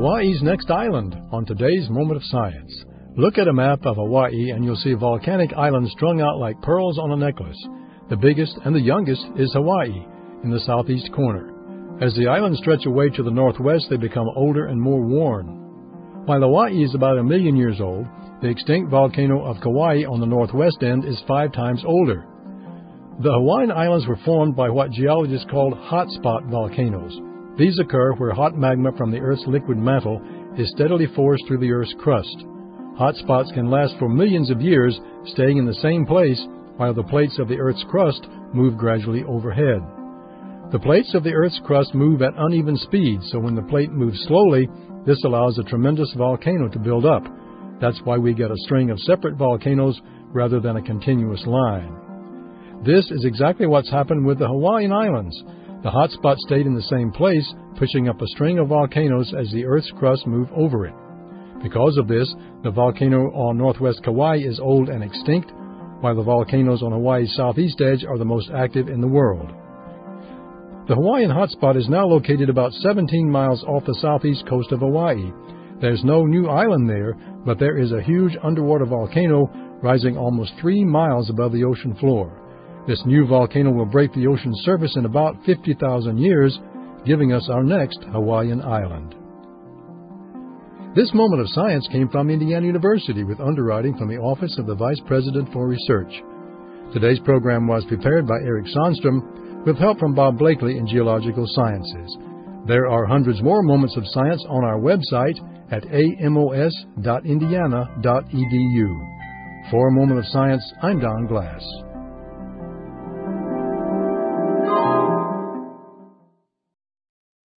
Hawaii's next island on today's Moment of Science. Look at a map of Hawaii and you'll see volcanic islands strung out like pearls on a necklace. The biggest and the youngest is Hawaii in the southeast corner. As the islands stretch away to the northwest, they become older and more worn. While Hawaii is about 1 million years old, the extinct volcano of Kauai on the northwest end is 5 times older. The Hawaiian Islands were formed by what geologists call hotspot volcanoes. These occur where hot magma from the Earth's liquid mantle is steadily forced through the Earth's crust. Hotspots can last for millions of years, staying in the same place while the plates of the Earth's crust move gradually overhead. The plates of the Earth's crust move at uneven speeds, so when the plate moves slowly, this allows a tremendous volcano to build up. That's why we get a string of separate volcanoes rather than a continuous line. This is exactly what's happened with the Hawaiian Islands. The hotspot stayed in the same place, pushing up a string of volcanoes as the Earth's crust moved over it. Because of this, the volcano on northwest Kauai is old and extinct, while the volcanoes on Hawaii's southeast edge are the most active in the world. The Hawaiian hotspot is now located about 17 miles off the southeast coast of Hawaii. There's no new island there, but there is a huge underwater volcano rising almost 3 miles above the ocean floor. This new volcano will break the ocean surface in about 50,000 years, giving us our next Hawaiian island. This Moment of Science came from Indiana University with underwriting from the Office of the Vice President for Research. Today's program was prepared by Eric Sandstrom with help from Bob Blakely in Geological Sciences. There are hundreds more moments of science on our website at amos.indiana.edu. For a Moment of Science, I'm Don Glass.